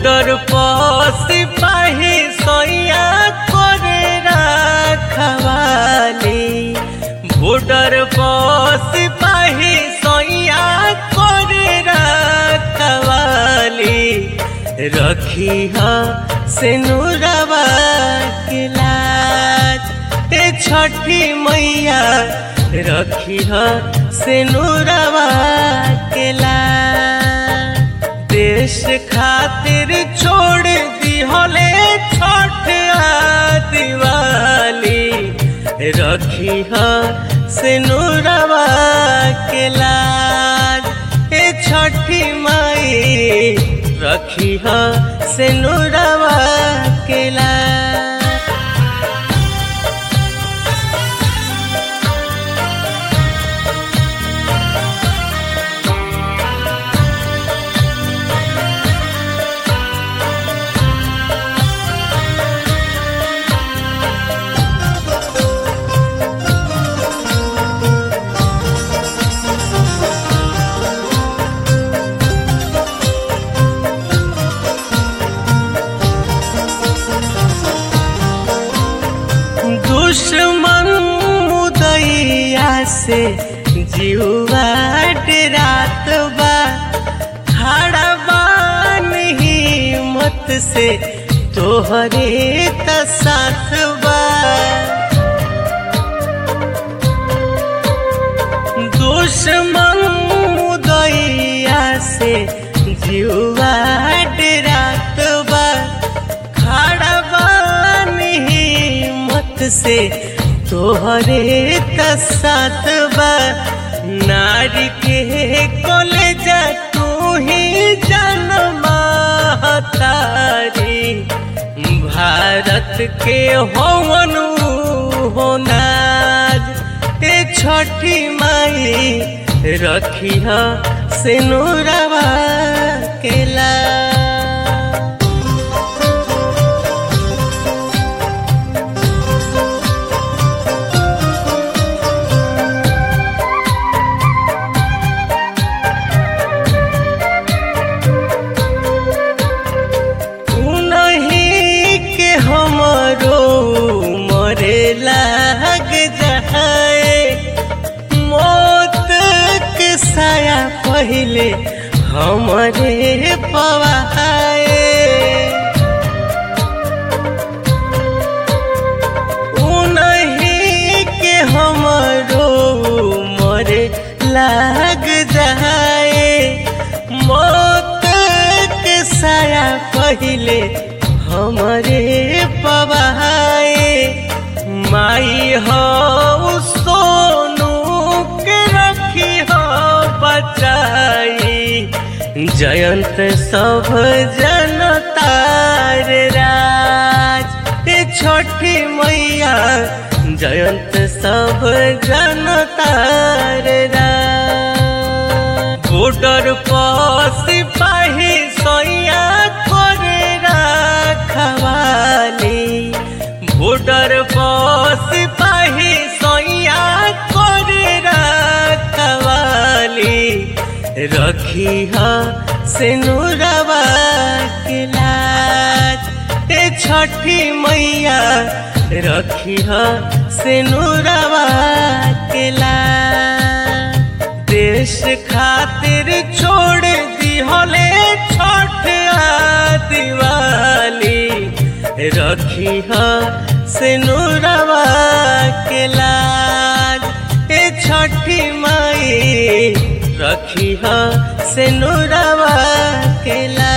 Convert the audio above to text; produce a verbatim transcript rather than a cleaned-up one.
Border पर सिपाही सैया करे रखवाली, बॉर्डर पर सिपाही सैया करे रखवाली, रखी हा सिनुरवा के लाज ए छठी मैया, रखी हा सिनुरवा के लाज। देश खातिर छोड़ दी होले छठ दिवाली, रखी हा सिनुरवा के लाज ए छठी माई, रखी हा सिनुरवा के लाज। दुश्मन मुदैया से जीवा डरात बा, खड़ा बान हिम्मत से तोहरे त साथ बा। दुश्मन मुदैया से जीवा डरात बा, खड़ा बान हिम्मत से तोहरे त साथ बा। नारी के कलेजा तू ही जन्मा तारी, भारत के होवन हो नाज ए छठी माई, रखी हा सिनुरवा के लाज। लाग जाए मौत के साया पहले हमारे पवाए, उन्हीं के हमरो मरे लाग जाए मौत के साया पहले हमारे पवाए। माई हो सोनू के रखी हो बचाई, जयंत सब जनतार राज ए छठी मैया, जयंत सब जनतार राज। बॉर्डर पर सिपाही सैया करे रखवाली, बॉर्डर पर सिपाही सैया करे रखवाली, रखी हा सिनुरवा के लाज ए छठी मैया, रखी हा सिनुरवा के लाज। देश खातिर छोड़ दी होले छठ दिवाली, रखी हा सिनुरवा के लाज ए छठी माई, रखी हा सिनुरवा के लाज।